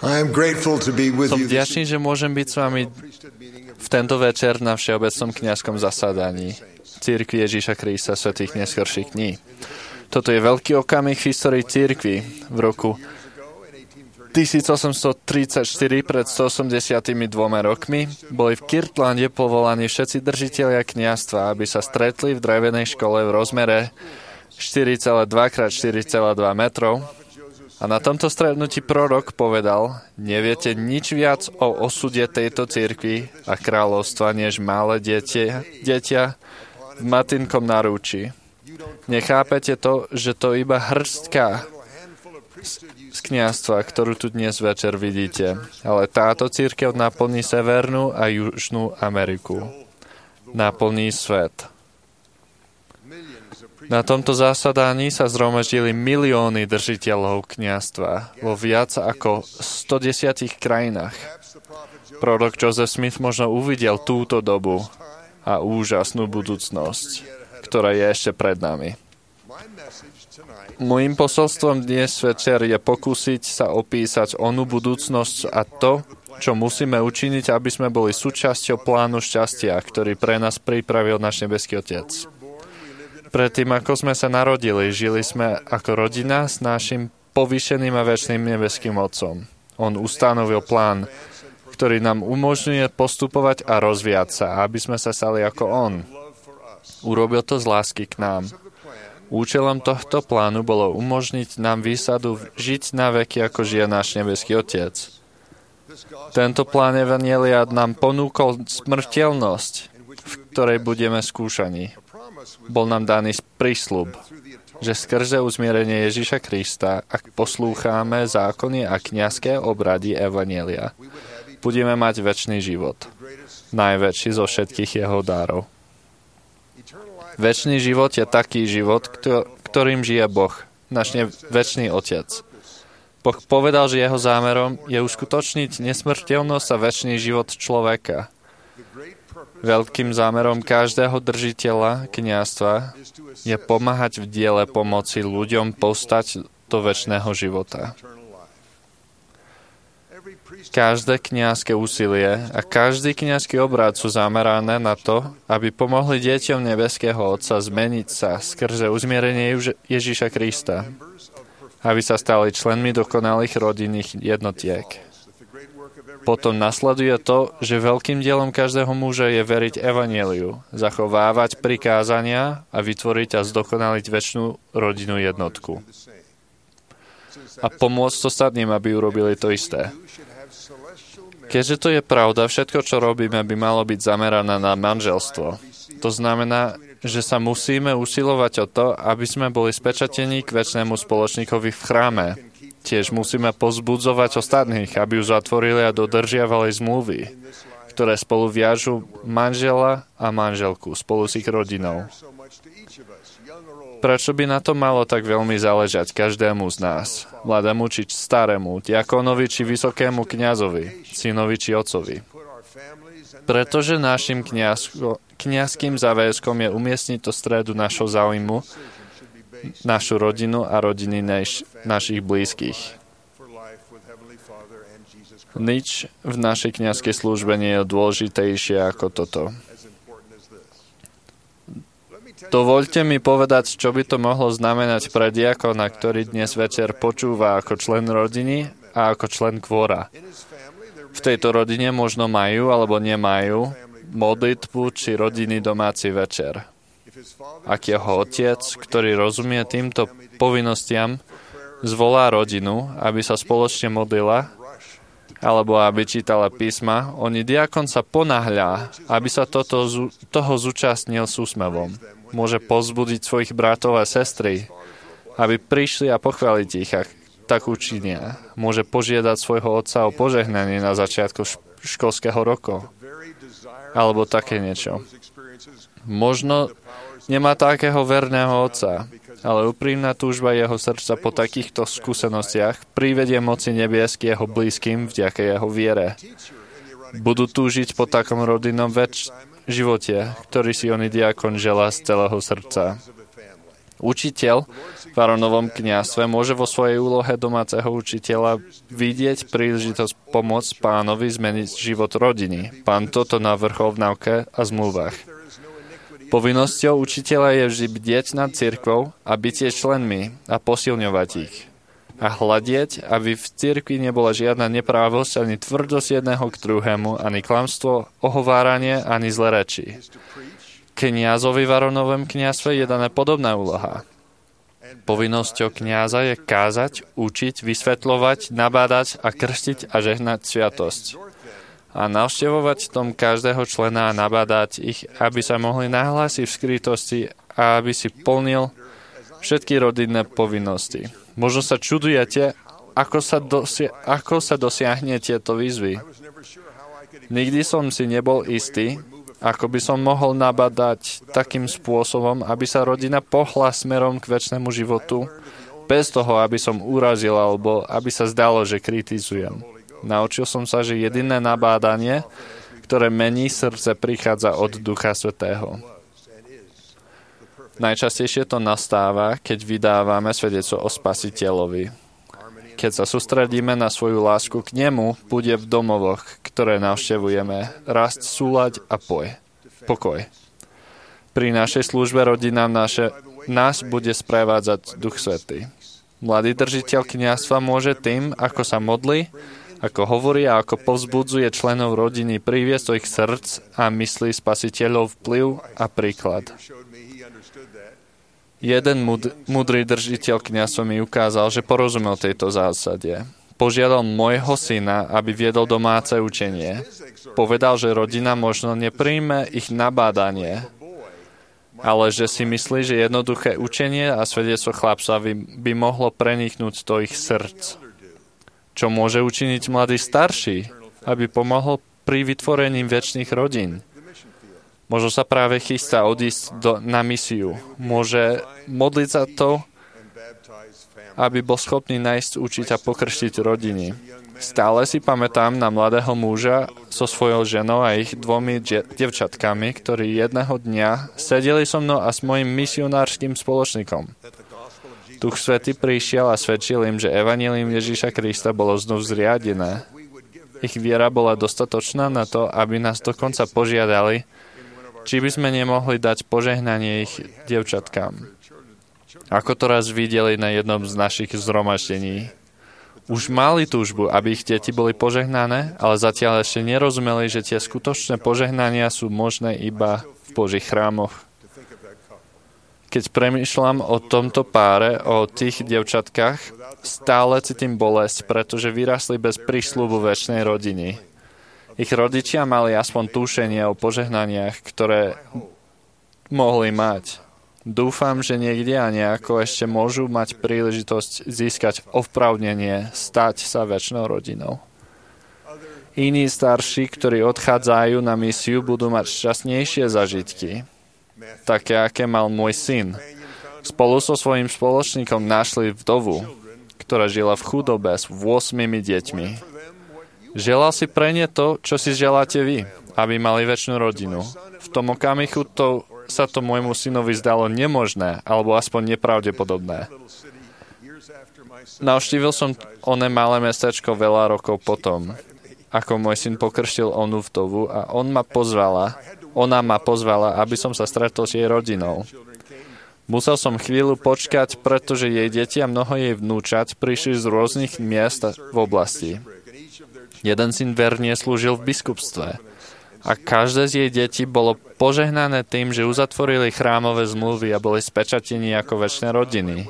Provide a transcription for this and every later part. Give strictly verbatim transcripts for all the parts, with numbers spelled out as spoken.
Som vďačný, že môžem byť s vami v tento večer na Všeobecnom kňazskom zasadaní Cirkvi Ježiša Krista svätých neskorších dní. Toto je veľký okamih v histórii cirkvi. V roku tisícosemstotridsaťštyri, pred stoosemdesiatdva rokmi, boli v Kirtlande povolaní všetci držitelia kňazstva, aby sa stretli v drevenej škole v rozmere štyri celé dva krát štyri celé dva metrov. A na tomto stretnutí prorok povedal: neviete nič viac o osude tejto cirkvi a kráľovstva, než malé dieťa, dieťa v matinkom narúči. Nechápete to, že to iba hrstka z kňazstva, ktorú tu dnes večer vidíte. Ale táto cirkev naplní Severnú a Južnú Ameriku. Naplní svet. Na tomto zasadaní sa zhromaždili milióny držiteľov kňazstva vo viac ako stodesiatich krajinách. Prorok Joseph Smith možno uvidel túto dobu a úžasnú budúcnosť, ktorá je ešte pred nami. Mojím posolstvom dnes večer je pokúsiť sa opísať onú budúcnosť a to, čo musíme učiniť, aby sme boli súčasťou plánu šťastia, ktorý pre nás pripravil náš nebeský Otec. Predtým, ako sme sa narodili, žili sme ako rodina s našim povýšeným a večným nebeským Otcom. On ustanovil plán, ktorý nám umožňuje postupovať a rozvíjať sa, aby sme sa stali ako On. Urobil to z lásky k nám. Účelom tohto plánu bolo umožniť nám výsadu žiť na veky, ako žije náš nebeský Otec. Tento plán Evanjelia nám ponúkol smrteľnosť, v ktorej budeme skúšaní. Bol nám daný prísľub, že skrze uzmierenie Ježiša Krista, ak poslúcháme zákony a kňazské obrady Evanjelia, budeme mať večný život, najväčší zo všetkých jeho dárov. Večný život je taký život, ktorým žije Boh, náš večný Otec. Boh povedal, že jeho zámerom je uskutočniť nesmrteľnosť a večný život človeka. Veľkým zámerom každého držiteľa kňazstva je pomáhať v diele pomoci ľuďom postať do večného života. Každé kňazské úsilie a každý kňazský obrad sú zamerané na to, aby pomohli deťom nebeského Otca zmeniť sa skrze uzmierenie Ježiša Krista, aby sa stali členmi dokonalých rodinných jednotiek. Potom nasleduje to, že veľkým dielom každého muža je veriť Evanjeliu, zachovávať prikázania a vytvoriť a zdokonaliť večnú rodinnú jednotku. A pomôcť ostatným, aby urobili to isté. Keďže to je pravda, všetko, čo robíme, by malo byť zamerané na manželstvo. To znamená, že sa musíme usilovať o to, aby sme boli spečatení k večnému spoločníkovi v chráme. Tiež musíme povzbudzovať ostatných, aby ju zatvorili a dodržiavali zmluvy, ktoré spolu viažu manžela a manželku spolu s ich rodinou. Prečo by na to malo tak veľmi záležať každému z nás, mladému či starému, diakonovi či vysokému kňazovi, synovi či otcovi? Pretože našim kňazko, kňazským záväzkom je umiestniť do stredu našho záujmu našu rodinu a rodiny naš, našich blízkych. Nič v našej kňazskej službe nie je dôležitejšie ako toto. Dovoľte mi povedať, čo by to mohlo znamenať pre diakona, ktorý dnes večer počúva ako člen rodiny a ako člen kvóra. V tejto rodine možno majú alebo nemajú modlitbu či rodinný domáci večer. Ak jeho otec, ktorý rozumie týmto povinnostiam, zvolá rodinu, aby sa spoločne modlila, alebo aby čítala písma, oni diakon sa ponáhľa, aby sa toto, toho zúčastnil s úsmevom. Môže povzbudiť svojich bratov a sestry, aby prišli a pochváliť ich, ak tak učinia. Môže požiadať svojho otca o požehnanie na začiatku školského roku, alebo také niečo. Možno nemá takého verného otca, ale úprimná túžba jeho srdca po takýchto skúsenostiach privedie moci nebiesky jeho blízkym vďaka jeho viere. Budú túžiť po takom rodinnom väč- živote, ktorý si oný diakon želá z celého srdca. Učiteľ v Áronovom kňazstve môže vo svojej úlohe domáceho učiteľa vidieť príležitosť pomôcť pánovi zmeniť život rodiny. Pán toto navrhol v náuke a zmluvách. Povinnosťou učiteľa je vždy bdieť nad cirkvou a byť jej členmi a posilňovať ich. A hľadieť, aby v cirkvi nebola žiadna neprávosť, ani tvrdosť jedného k druhému, ani klamstvo, ohováranie, ani zlé reči. Kňazovi v Áronovom kňazstve je daná podobná úloha. Povinnosťou kňaza je kázať, učiť, vysvetľovať, nabádať a krstiť a žehnať sviatosť. A navštevovať tom každého člena a nabádať ich, aby sa mohli nahlásiť v skrytosti a aby si plnil všetky rodinné povinnosti. Možno sa čudujete, ako sa, dosia- ako sa dosiahne tieto výzvy. Nikdy som si nebol istý, ako by som mohol nabadať takým spôsobom, aby sa rodina pohla smerom k večnému životu, bez toho, aby som urazil alebo aby sa zdalo, že kritizujem. Naučil som sa, že jediné nabádanie, ktoré mení srdce, prichádza od Ducha Svätého. Najčastejšie to nastáva, keď vydávame svedectvo o Spasiteľovi. Keď sa sústredíme na svoju lásku k nemu, bude v domovoch, ktoré navštevujeme, rásť súľaď a poj, pokoj. Pri našej službe rodinám naše, nás bude sprevádzať Duch Svätý. Mladý držiteľ kňazstva môže tým, ako sa modlí, ako hovorí a ako povzbudzuje členov rodiny, priviesť do ich srdc a myslí Spasiteľov vplyv a príklad. Jeden mud- mudrý držiteľ kňazstva mi ukázal, že porozumel tejto zásade. Požiadal môjho syna, aby viedol domáce učenie. Povedal, že rodina možno nepríjme ich nabádanie, ale že si myslí, že jednoduché učenie a svedectvo chlapca by, by mohlo preniknúť do ich srdc. Čo môže učiniť mladý starší, aby pomohol pri vytvorení večných rodín? Možno sa práve chystá odísť do, na misiu. Môže modliť za to, aby bol schopný nájsť, učiť a pokrstiť rodiny. Stále si pamätám na mladého muža so svojou ženou a ich dvomi de- devčatkami, ktorí jedného dňa sedeli so mnou a s mojim misionárskym spoločníkom. Duch Svätý prišiel a svedčil im, že evanjelium Ježíša Krista bolo znovu zriadené. Ich viera bola dostatočná na to, aby nás dokonca požiadali, či by sme nemohli dať požehnanie ich dievčatkám. Ako to raz videli na jednom z našich zhromaždení. Už mali túžbu, aby ich deti boli požehnané, ale zatiaľ ešte nerozumeli, že tie skutočné požehnania sú možné iba v Božích chrámoch. Keď premýšľam o tomto páre, o tých dievčatkách, stále cítim bolesť, pretože vyrastli bez prísľubu večnej rodiny. Ich rodičia mali aspoň túšenie o požehnaniach, ktoré mohli mať. Dúfam, že niekde a nejako ešte môžu mať príležitosť získať ovpravnenie, stať sa večnou rodinou. Iní starší, ktorí odchádzajú na misiu, budú mať šťastnejšie zažitky, také, aké mal môj syn. Spolu so svojím spoločníkom našli vdovu, ktorá žila v chudobe s ôsmimi deťmi. Želal si pre ne to, čo si želáte vy, aby mali večnú rodinu. V tom okamihu to, sa to môjmu synovi zdalo nemožné, alebo aspoň nepravdepodobné. Navštívil som oné malé mestečko veľa rokov potom, ako môj syn pokrštil onú vdovu a on ma pozvala, ona ma pozvala, aby som sa stretol s jej rodinou. Musel som chvíľu počkať, pretože jej deti a mnoho jej vnúčat prišli z rôznych miest v oblasti. Jeden syn verne slúžil v biskupstve a každé z jej detí bolo požehnané tým, že uzatvorili chrámové zmluvy a boli spečatení ako večné rodiny.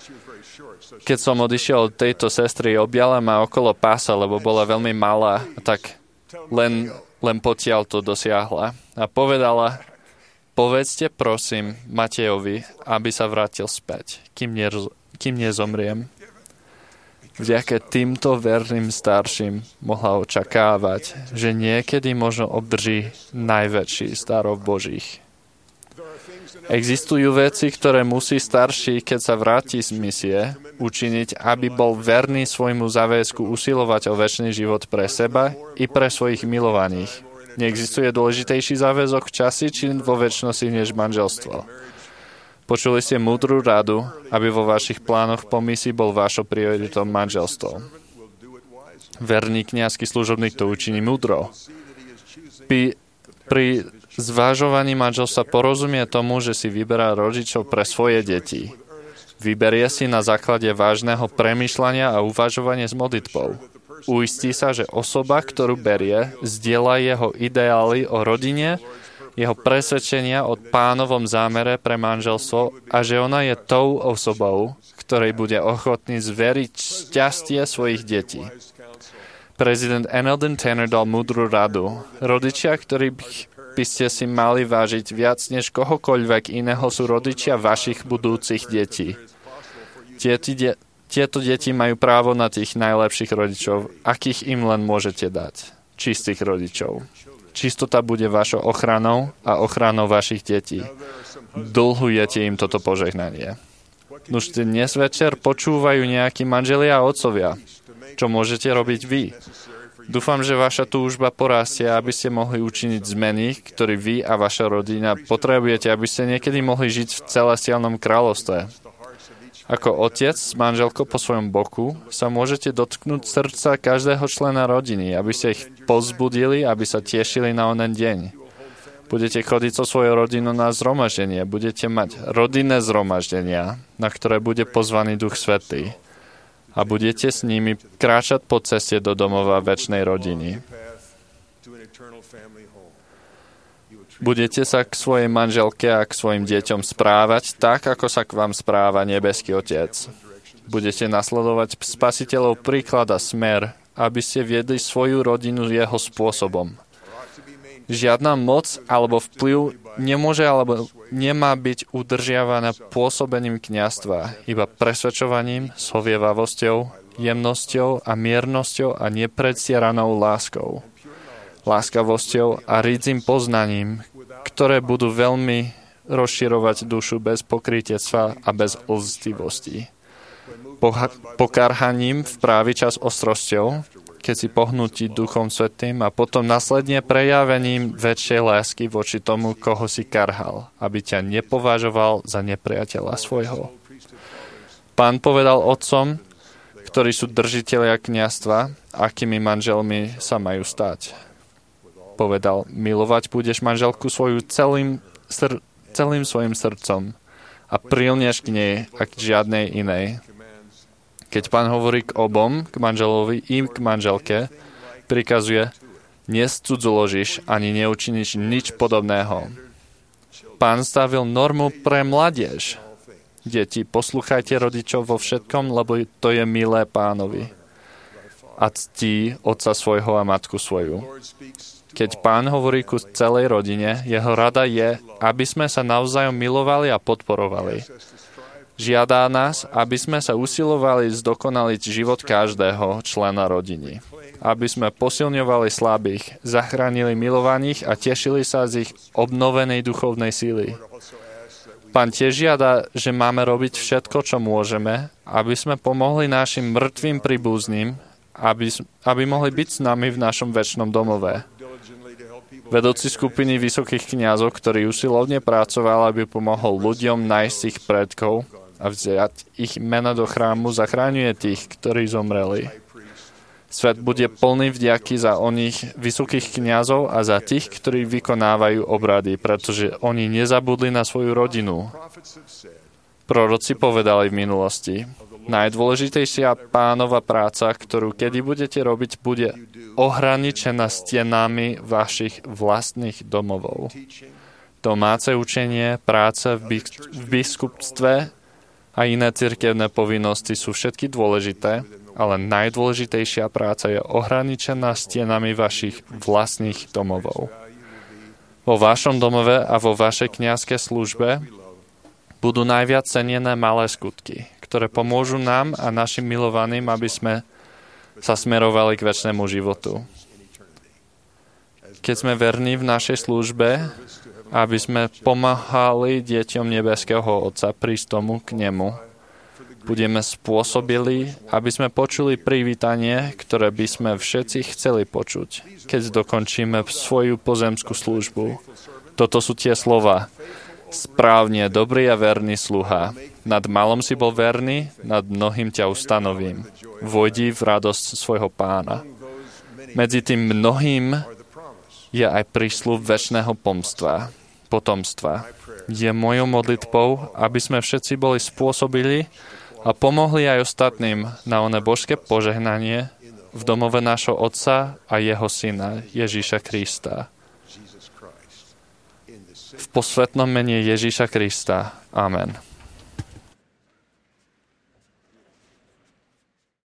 Keď som odišiel od tejto sestry, objala ma okolo pása, lebo bola veľmi malá, tak len, len potiaľ to dosiahla. A povedala, povedzte prosím Matejovi, aby sa vrátil späť, kým, neroz, kým nezomriem. Vďaka týmto verným starším mohla očakávať, že niekedy možno obdrží najväčší z darov Božích. Existujú veci, ktoré musí starší, keď sa vráti z misie, učiniť, aby bol verný svojmu záväzku usilovať o večný život pre seba i pre svojich milovaných. Neexistuje dôležitejší záväzok v časi či vo večnosti než manželstvo. Počuli ste múdru radu, aby vo vašich plánoch pomysí bol vašou prioritou manželstvo. Verný kňazský služobník to učiní múdro. Pri, pri zvažovaní manželstva porozumie tomu, že si vyberá rodičov pre svoje deti. Vyberie si na základe vážneho premýšľania a uvažovania s modlitbou. Uistí sa, že osoba, ktorú berie, zdieľa jeho ideály o rodine, jeho presvedčenia o Pánovom zámere pre manželstvo a že ona je tou osobou, ktorej bude ochotný zveriť šťastie svojich detí. Prezident Eldon Tanner dal múdru radu. Rodičia, ktorí by ste si mali vážiť viac než kohokoľvek iného, sú rodičia vašich budúcich detí. Tieto, de- tieto deti majú právo na tých najlepších rodičov, akých im len môžete dať. Čistých rodičov. Čistota bude vašou ochranou a ochranou vašich detí. Dlhujete im toto požehnanie. Nuž dnes večer počúvajú nejakí manželia a otcovia. Čo môžete robiť vy? Dúfam, že vaša túžba porastie, aby ste mohli učiniť zmeny, ktoré vy a vaša rodina potrebujete, aby ste niekedy mohli žiť v celestiálnom kráľovstve. Ako otec s manželkou po svojom boku sa môžete dotknúť srdca každého člena rodiny, aby ste ich povzbudili, aby sa tešili na onen deň. Budete chodiť so svojou rodinou na zhromaždenie, budete mať rodinné zhromaždenia, na ktoré bude pozvaný Duch Svätý. A budete s nimi kráčať po ceste do domova večnej rodiny. Budete sa k svojej manželke a k svojim deťom správať tak, ako sa k vám správa nebeský Otec. Budete nasledovať spasiteľov príklad a smer, aby ste viedli svoju rodinu jeho spôsobom. Žiadna moc alebo vplyv nemôže alebo nemá byť udržiavaná pôsobením kňazstva, iba presvedčovaním, sovievavosťou, jemnosťou a miernosťou a nepredstieranou láskou. Láskavosťou a ridzím poznaním, ktoré budú veľmi rozširovať dušu bez pokrytectva a bez lstivosti. Pokarhaním v právý čas ostrosťou, keď si pohnutí Duchom Svätým a potom následne prejavením väčšej lásky voči tomu, koho si karhal, aby ťa nepovažoval za nepriateľa svojho. Pán povedal otcom, ktorí sú držitelia kňazstva, akými manželmi sa majú stať. Povedal, milovať budeš manželku svoju celým, sr- celým svojim srdcom a prilneš k nej a k žiadnej inej. Keď Pán hovorí k obom, k manželovi i k manželke, prikazuje, nescudzoložíš ani neučiníš nič podobného. Pán stavil normu pre mladiež. Deti, poslúchajte rodičov vo všetkom, lebo to je milé Pánovi. A ctí otca svojho a matku svoju. Keď Pán hovorí ku celej rodine, jeho rada je, aby sme sa navzájom milovali a podporovali. Žiadá nás, aby sme sa usilovali zdokonaliť život každého člena rodiny. Aby sme posilňovali slabých, zachránili milovaných a tešili sa z ich obnovenej duchovnej síly. Pán tiež žiada, že máme robiť všetko, čo môžeme, aby sme pomohli našim mŕtvým príbuzným, aby, aby mohli byť s nami v našom večnom domove. Vedúci skupiny vysokých kňazov, ktorý usilovne pracoval, aby pomohol ľuďom nájsť ich predkov a vziať ich mena do chrámu, zachráňuje tých, ktorí zomreli. Svet bude plný vďaky za oných vysokých kňazov a za tých, ktorí vykonávajú obrady, pretože oni nezabudli na svoju rodinu. Proroci povedali v minulosti, najdôležitejšia Pánova práca, ktorú kedy budete robiť, bude ohraničená stenami vašich vlastných domovov. Domáce učenie, práce v biskupstve a iné cirkevné povinnosti sú všetky dôležité, ale najdôležitejšia práca je ohraničená stenami vašich vlastných domovov. Vo vašom domove a vo vašej kňazskej službe budú najviac cenené malé skutky, ktoré pomôžu nám a našim milovaným, aby sme sa smerovali k večnému životu. Keď sme verní v našej službe, aby sme pomáhali deťom nebeského Otca prísť tomu k nemu, budeme spôsobili, aby sme počuli privítanie, ktoré by sme všetci chceli počuť, keď dokončíme svoju pozemskú službu. Toto sú tie slova. Správne, dobrý a verný sluha. Nad malom si bol verný, nad mnohým ťa ustanovím. Vojdi v radosť svojho pána. Medzi tým mnohým je aj prísľub večného pomstva, potomstva. Je mojou modlitbou, aby sme všetci boli spôsobili a pomohli aj ostatným na oné božské požehnanie v domove nášho Otca a jeho Syna, Ježíša Krista. V posvätnom mene Ježíša Krista. Amen.